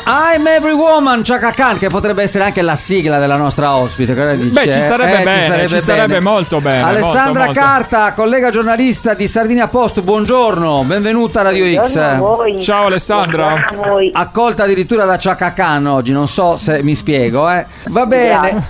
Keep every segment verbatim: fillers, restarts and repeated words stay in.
I'm Every Woman, Chaka Khan, che potrebbe essere anche la sigla della nostra ospite. Cosa dice? Beh, ci starebbe eh, bene, ci starebbe, ci starebbe bene. molto bene. Alessandra molto, Carta, molto. collega giornalista di Sardinia Post, buongiorno, benvenuta a Radio Buongiorno a X. voi. Ciao Alessandra. Buongiorno a voi. Accolta addirittura da Chaka Khan oggi, non so se mi spiego, eh. Va bene.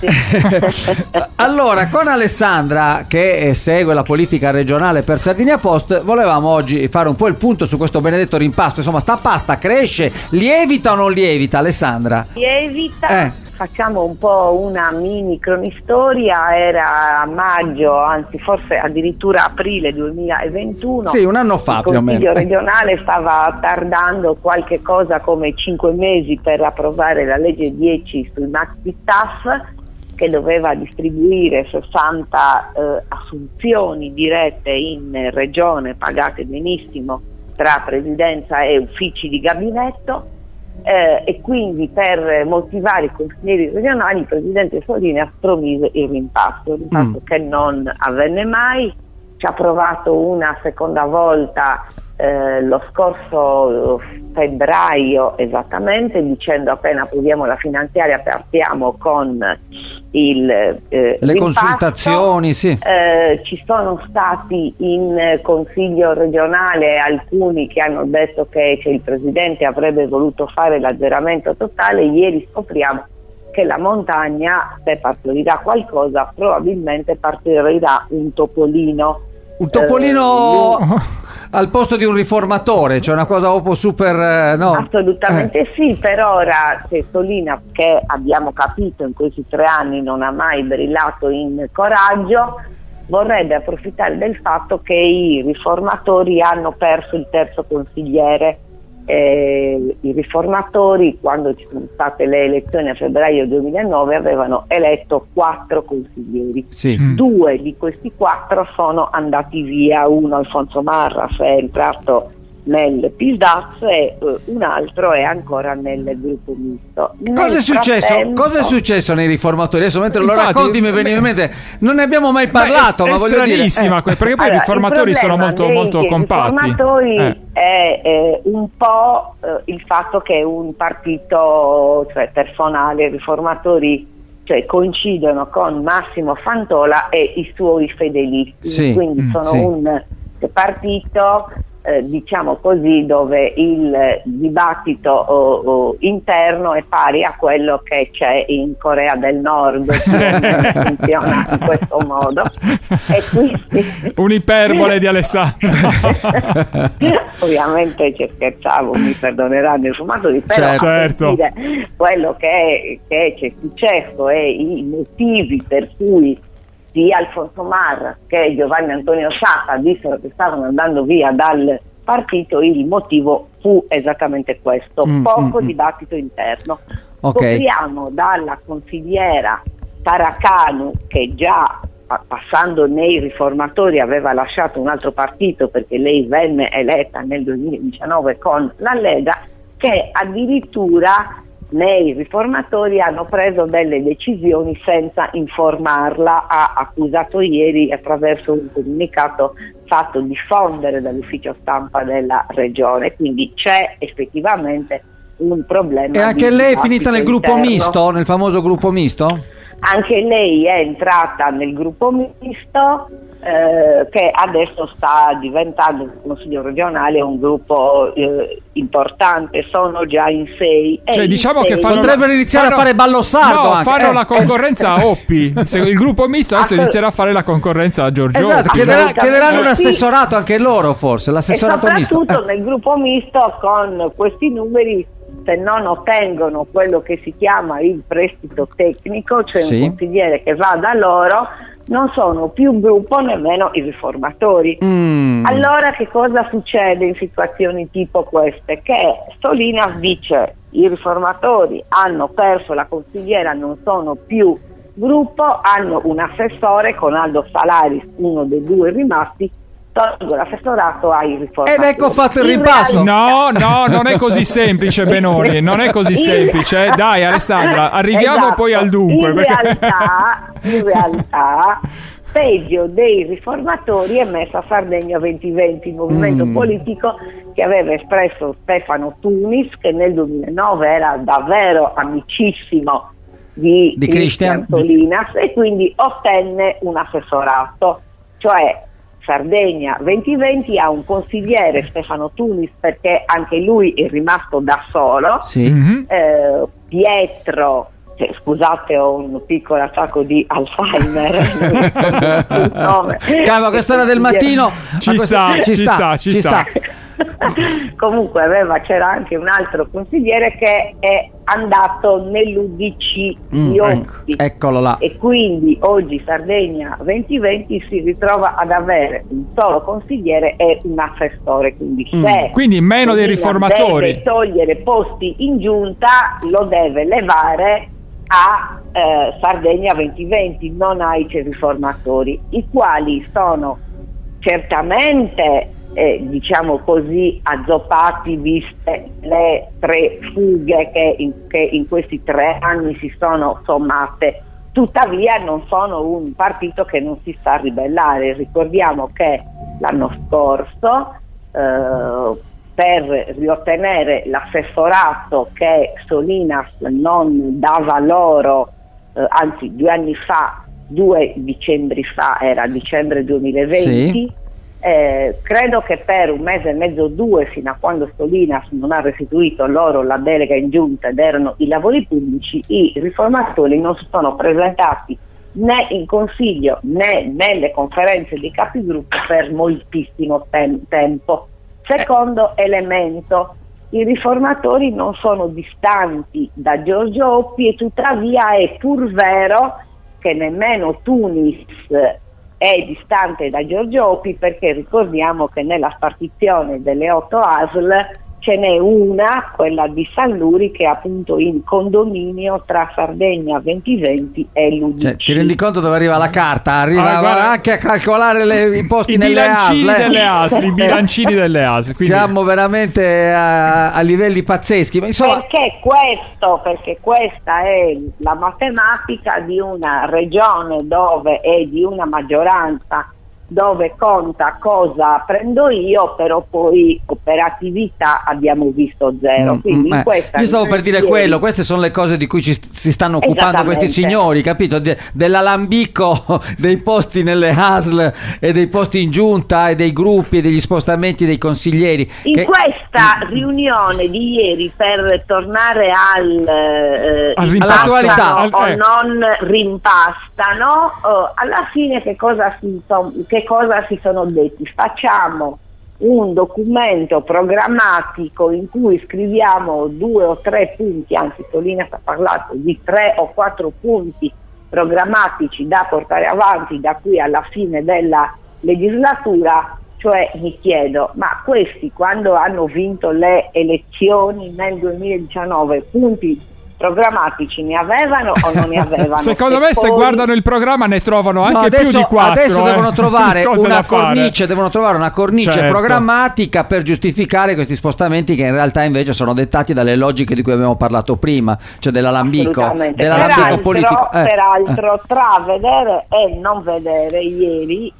Allora, con Alessandra, che segue la politica regionale per Sardinia Post, volevamo oggi fare un po' il punto su questo benedetto rimpasto. Insomma, sta pasta cresce, lievita o non lievita, Alessandra? Lievita. Eh. Facciamo un po' una mini cronistoria. Era a maggio, anzi forse addirittura aprile duemilaventuno. Sì, un anno fa più o meno. Il Consiglio regionale stava tardando qualche cosa come cinque mesi per approvare la legge dieci sul maxi staff, che doveva distribuire sessanta eh, assunzioni dirette in regione, pagate benissimo, tra presidenza e uffici di gabinetto. Eh, e quindi per motivare i consiglieri regionali il presidente Solinas promise il rimpasto, il rimpasto mm. che non avvenne mai. Ci ha provato una seconda volta eh, lo scorso febbraio esattamente, dicendo appena approviamo la finanziaria partiamo con il eh, le rimpasto. consultazioni, sì. Eh, ci sono stati in consiglio regionale alcuni che hanno detto che cioè, il presidente avrebbe voluto fare l'azzeramento totale. Ieri scopriamo che la montagna, se partorirà qualcosa, probabilmente partorirà un topolino. Un topolino eh, al posto di un riformatore, cioè una cosa un po' super, eh, no? Assolutamente eh. sì, per ora Solinas, che abbiamo capito in questi tre anni non ha mai brillato in coraggio, vorrebbe approfittare del fatto che i riformatori hanno perso il terzo consigliere. Eh, i riformatori, quando ci sono state le elezioni a febbraio duemilanove, avevano eletto quattro consiglieri. Sì. Mm. Due di questi quattro sono andati via, uno Alfonso Marras è entrato nel P I S D A Z e uh, un altro è ancora nel gruppo misto. Cosa è successo? frattempo... Cosa è successo nei riformatori? Adesso mentre Infatti, lo racconti mi veniva in mente, non ne abbiamo mai parlato, Beh, è, ma è voglio dire, stranissima, eh. perché poi Allora, i riformatori sono molto, molto compatti. I riformatori Eh. è eh, un po' eh, il fatto che è un partito, cioè personale, i riformatori cioè, coincidono con Massimo Fantola e i suoi fedelisti, Sì, quindi mm, sono sì. un partito eh, diciamo così, dove il dibattito oh, oh, interno è pari a quello che c'è in Corea del Nord, funziona in questo modo. E quindi un'iperbole di Alessandro. ovviamente ci scherzavo, mi perdoneranno i fumatori, però certo. Per dire quello che, che c'è successo e i motivi per cui sia Alfonso Marras che Giovanni Antonio Sciascia dissero che stavano andando via dal partito, il motivo fu esattamente questo, mm, poco mm, dibattito interno. Okay. Scopriamo dalla consigliera Taracanu, che già passando nei riformatori aveva lasciato un altro partito perché lei venne eletta nel duemiladiciannove con la Lega, che addirittura nei riformatori hanno preso delle decisioni senza informarla. Ha accusato ieri, attraverso un comunicato fatto diffondere dall'ufficio stampa della regione, quindi c'è effettivamente un problema. E anche lei è finita nel gruppo interno. misto, nel famoso gruppo misto? Anche lei è entrata nel gruppo misto, eh, che adesso sta diventando il Consiglio regionale un gruppo eh, importante, sono già in sei. Cioè, diciamo sei che fanno potrebbero iniziare fanno, a fare ballo sardo, no, anche. fanno eh. la concorrenza a Oppi. Se il gruppo misto adesso Assolut- inizierà a fare la concorrenza a Giorgio Esatto, Oppi. chiederà- Assolutamente chiederanno un sì. assessorato anche loro, forse, E l'assessorato misto. soprattutto Eh. nel gruppo misto, con questi numeri, se non ottengono quello che si chiama il prestito tecnico, cioè Sì. un consigliere che va da loro, non sono più gruppo nemmeno i riformatori. Mm. Allora che cosa succede in situazioni tipo queste? Che Solinas dice i riformatori hanno perso la consigliera, non sono più gruppo, hanno un assessore con Aldo Salaris, uno dei due rimasti, tolgo l'assessorato ai riformatori. Ed ecco fatto il In rimpasto. No, no, non è così semplice, Benoni, non è così semplice. Dai, Alessandra, arriviamo Esatto. poi al dunque. In perché... realtà, in realtà sostegno dei riformatori è messo a Sardegna duemilaventi, movimento mm. politico che aveva espresso Stefano Tunis, che nel duemilanove era davvero amicissimo di, di Cristian Solinas, e quindi ottenne un assessorato, cioè Sardegna duemilaventi ha un consigliere, Stefano Tunis, perché anche lui è rimasto da solo, sì. eh, Pietro, cioè, scusate, ho un piccolo attacco di Alzheimer. Calma, a quest'ora del mattino ci sta, ci, ci sta, sta, ci sta. sta. Comunque aveva, c'era anche un altro consigliere che è andato nell'U D C mm, di Oppi, ecco, eccolo là. E quindi oggi Sardegna duemilaventi si ritrova ad avere un solo consigliere e un assessore, quindi mm. se quindi meno dei riformatori deve togliere posti in giunta, lo deve levare a eh, Sardegna duemilaventi, non ai riformatori, i quali sono certamente Eh, diciamo così azzoppati, viste le tre fughe che in, che in questi tre anni si sono sommate. Tuttavia non sono un partito che non si sa ribellare. Ricordiamo che l'anno scorso eh, per riottenere l'assessorato che Solinas non dava loro, eh, anzi due anni fa, due dicembri fa, era dicembre duemilaventi, sì. Eh, credo che per un mese e mezzo o due, fino a quando Solinas non ha restituito loro la delega in giunta ed erano i lavori pubblici, i riformatori non si sono presentati né in consiglio né nelle conferenze di capigruppo per moltissimo tem- tempo. Secondo eh. elemento, i riformatori non sono distanti da Giorgio Oppi, e tuttavia è pur vero che nemmeno Tunis è distante da Giorgio Oppi, perché ricordiamo che nella spartizione delle otto A S L ce n'è una, quella di San Luri, che è appunto in condominio tra Sardegna duemilaventi e l'U D C. Cioè, ti rendi conto dove arriva la carta? Arriva ah, anche a calcolare le, i posti I nelle A S L. Delle A S L I bilancini delle A S L. Quindi... Siamo veramente a, a livelli pazzeschi. Ma insomma... Perché questo? Perché questa è la matematica di una regione dove è di una maggioranza, dove conta cosa prendo io, però poi operatività abbiamo visto zero. Mm, Quindi mm, in questa io stavo per dire quello, queste sono le cose di cui ci, si stanno occupando questi signori, capito? De, dell'alambicco dei posti nelle A S L e dei posti in giunta e dei gruppi e degli spostamenti dei consiglieri. In che... questa riunione di ieri, per tornare al, eh, all'attualità o eh. non rimpastano, oh, alla fine che cosa si che cosa si sono detti? Facciamo un documento programmatico in cui scriviamo due o tre punti, anzi Solinas ha parlato di tre o quattro punti programmatici da portare avanti da qui alla fine della legislatura. Cioè mi chiedo, ma questi quando hanno vinto le elezioni nel duemiladiciannove punti programmatici ne avevano o non ne avevano? Secondo e me poi... se guardano il programma ne trovano anche no, adesso, più di quattro. Adesso eh. devono trovare una cornice, devono trovare una cornice certo. programmatica per giustificare questi spostamenti, che in realtà invece sono dettati dalle logiche di cui abbiamo parlato prima, cioè dell'alambico, dell'alambico peraltro, politico. Eh. Peraltro, tra vedere e non vedere, ieri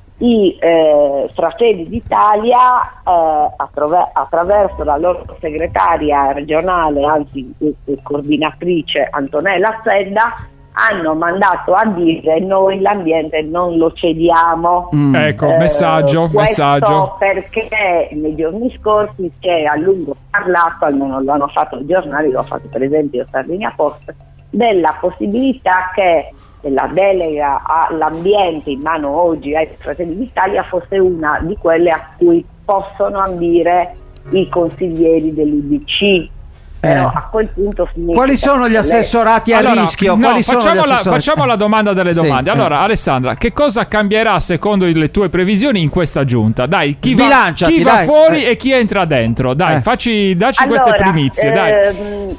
i eh, Fratelli d'Italia eh, attraver- attraverso la loro segretaria regionale, anzi coordinatrice Antonella Zedda, hanno mandato a dire: noi l'ambiente non lo cediamo. Mm. Ecco, eh, messaggio, messaggio. Perché nei giorni scorsi si è a lungo parlato, almeno lo hanno fatto i giornali, l'ho fatto per esempio Sardegna Post, della possibilità che la delega all'ambiente in mano oggi ai Fratelli d'Italia fosse una di quelle a cui possono ambire i consiglieri dell'U D C. Però Eh. a quel punto Quali sono gli assessorati a allora, rischio? No, Quali sono facciamo, gli la, assessorati? facciamo la domanda delle domande. Sì, allora, eh. Alessandra, che cosa cambierà secondo le tue previsioni in questa giunta? Dai, chi va, Sbilanciati, chi va dai. fuori Eh. e chi entra dentro? Dai, Eh. facci, dacci allora, queste primizie. Dai. ehm,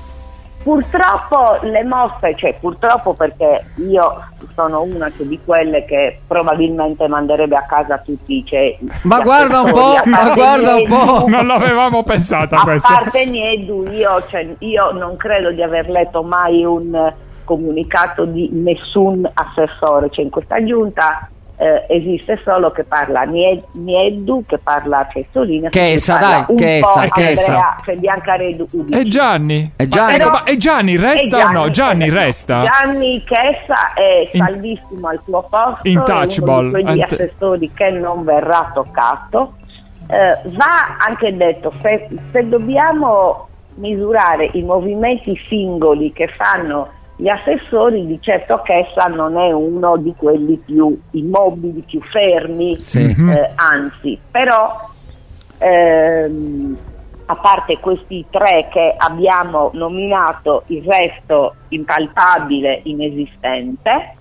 Purtroppo le mosse, cioè purtroppo perché io sono una cioè, di quelle che probabilmente manderebbe a casa tutti. Cioè, Ma guarda un po', ma guarda un po'. Non l'avevamo pensata a questa. parte Niedu, io, cioè, io non credo di aver letto mai un comunicato di nessun assessore, cioè in questa giunta eh, esiste solo che parla Nieddu, che parla Solinas, che essa, parla dai, un che po' essa, Andrea, che essa. cioè Biancareddu U D C. E Gianni? E Gianni, ecco, ma, e Gianni resta e Gianni, o no? Gianni eh, resta? Gianni Chessa è In- saldissimo al suo posto, Intouchable. è uno di quegli Ant- assessori che non verrà toccato. Eh, va anche detto, se, se dobbiamo misurare i movimenti singoli che fanno gli assessori, di certo Chessa non è uno di quelli più immobili, più fermi, sì. eh, anzi, però ehm, a parte questi tre che abbiamo nominato, il resto impalpabile, inesistente.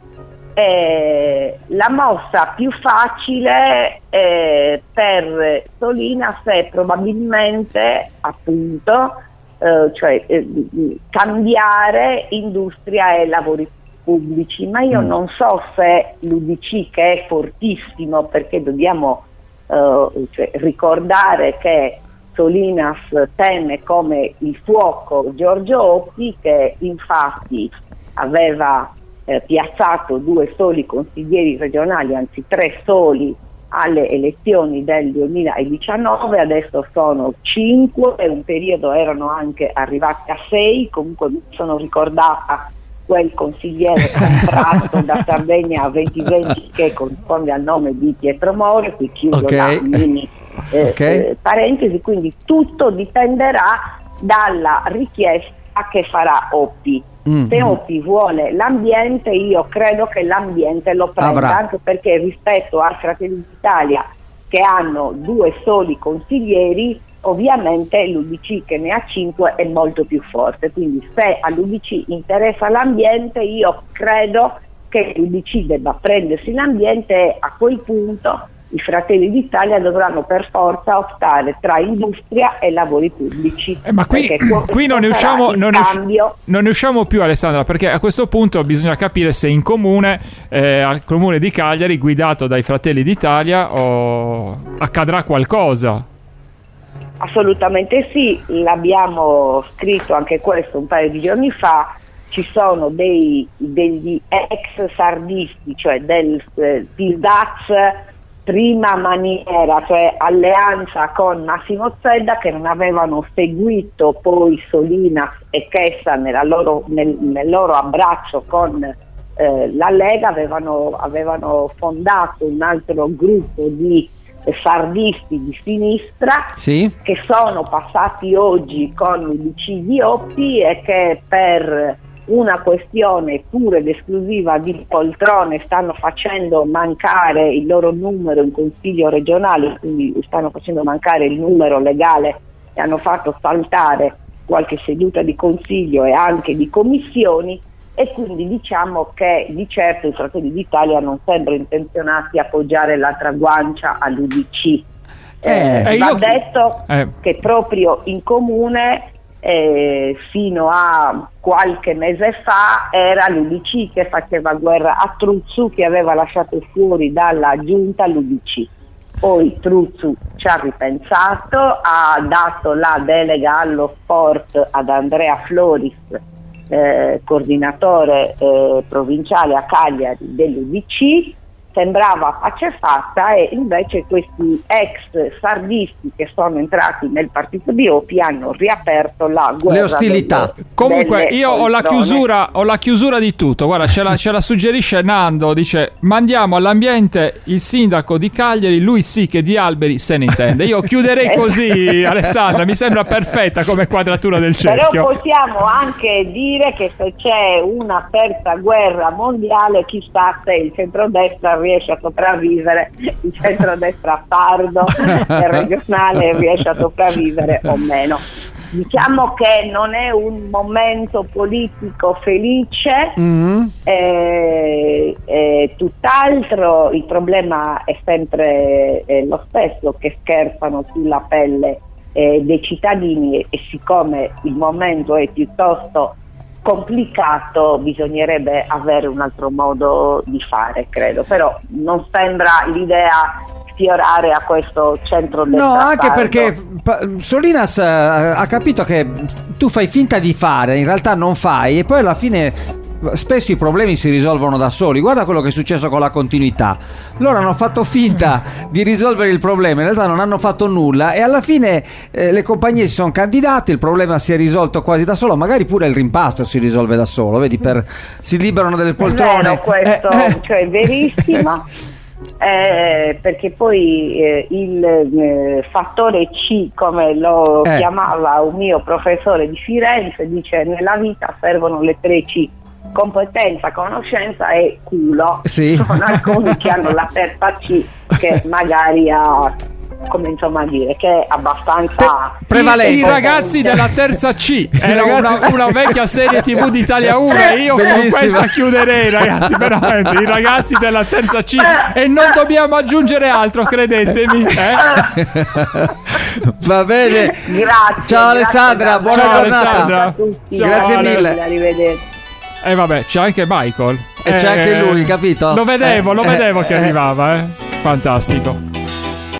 Eh, la mossa più facile eh, per Solinas è probabilmente appunto eh, cioè, eh, cambiare industria e lavori pubblici, ma io mm. non so se l'U D C, che è fortissimo, perché dobbiamo eh, cioè, ricordare che Solinas teme come il fuoco Giorgio Occhi, che infatti aveva eh, piazzato due soli consiglieri regionali, anzi tre soli, alle elezioni del duemiladiciannove, adesso sono cinque, e un periodo erano anche arrivati a sei. Comunque mi sono ricordata quel consigliere comprato da Sardegna a venti venti che corrisponde al nome di Pietro Mori, qui chiudo okay. la mini eh, okay. eh, parentesi, quindi tutto dipenderà dalla richiesta che farà Oppi. Mm-hmm. Se Oppi vuole l'ambiente, io credo che l'ambiente lo prenda, Avrà. anche perché rispetto a Fratelli d'Italia, che hanno due soli consiglieri, ovviamente l'U D C, che ne ha cinque, è molto più forte. Quindi se all'U D C interessa l'ambiente, io credo che l'U D C debba prendersi l'ambiente, e a quel punto i Fratelli d'Italia dovranno per forza optare tra industria e lavori pubblici. Eh, ma qui, qui non, ne usciamo, non, ne usci- non ne usciamo più, Alessandra, perché a questo punto bisogna capire se in comune, eh, al comune di Cagliari, guidato dai Fratelli d'Italia, oh, accadrà qualcosa. Assolutamente sì, l'abbiamo scritto anche questo un paio di giorni fa. Ci sono dei, degli ex sardisti, cioè del eh, Pildaz prima maniera, cioè alleanza con Massimo Zedda, che non avevano seguito poi Solinas e Chessa nella loro, nel, nel loro abbraccio con eh, la Lega, avevano, avevano fondato un altro gruppo di eh, sardisti di sinistra, sì, che sono passati oggi con l'U D C di Oppi, e che per una questione pura ed esclusiva di poltrone stanno facendo mancare il loro numero in consiglio regionale, quindi stanno facendo mancare il numero legale e hanno fatto saltare qualche seduta di consiglio e anche di commissioni, e quindi diciamo che di certo i Fratelli d'Italia non sembrano intenzionati a appoggiare l'altra guancia all'U D C. Eh, eh, va io... detto eh. che proprio in comune Eh, fino a qualche mese fa era l'U D C che faceva guerra a Truzzu, che aveva lasciato fuori dalla giunta l'U D C. Poi Truzzu ci ha ripensato, ha dato la delega allo sport ad Andrea Floris, eh, coordinatore eh, provinciale a Cagliari dell'U D C. Sembrava pace fatta, e invece questi ex sardisti che sono entrati nel partito di Oppi hanno riaperto la guerra. Le ostilità. Delle, Comunque delle io ho la, chiusura, ho la chiusura di tutto. Guarda, ce la, ce la suggerisce Nando, dice: mandiamo all'ambiente il sindaco di Cagliari, lui sì che di alberi se ne intende. Io chiuderei così, Alessandra, mi sembra perfetta come quadratura del cerchio. Però possiamo anche dire che se c'è una terza guerra mondiale, chissà se il centrodestra riesce a sopravvivere, il centrodestra sardo e regionale riesce a sopravvivere o meno. Diciamo che non è un momento politico felice, mm-hmm. eh, eh, tutt'altro. Il problema è sempre eh, lo stesso, che scherzano sulla pelle eh, dei cittadini, e siccome il momento è piuttosto complicato, bisognerebbe avere un altro modo di fare, credo, però non sembra l'idea fiorare a questo centro-destra. No, anche sardo. perché Solinas uh, ha capito che tu fai finta di fare, in realtà non fai, e poi alla fine spesso i problemi si risolvono da soli. Guarda quello che è successo con la continuità. Loro hanno fatto finta di risolvere il problema, in realtà non hanno fatto nulla e alla fine eh, le compagnie si sono candidate, il problema si è risolto quasi da solo, magari pure il rimpasto si risolve da solo, vedi, per, si liberano delle poltrone. È vero questo, eh, eh. cioè è verissimo. Eh, perché poi eh, il eh, fattore C, come lo Eh. chiamava un mio professore di Firenze, dice: nella vita servono le tre C: competenza, conoscenza e culo. Sì. Sono alcuni che hanno la terza C, che magari ha, come insomma a dire, che è abbastanza prevalente. I, i ragazzi della terza C era ragazzi- una, una vecchia serie tivù di Italia uno e io Bellissima. con questa chiuderei, ragazzi, veramente i ragazzi della terza C, e non dobbiamo aggiungere altro, credetemi, eh? Grazie. Va bene. Ciao grazie Alessandra, buona Ciao, giornata. Alessandra. a tutti. Grazie Ciao, mille. arrivederci. E vabbè, c'è anche Michael E c'è anche lui, capito? Lo vedevo, lo Eh, vedevo eh, che eh. arrivava, eh? Fantastico.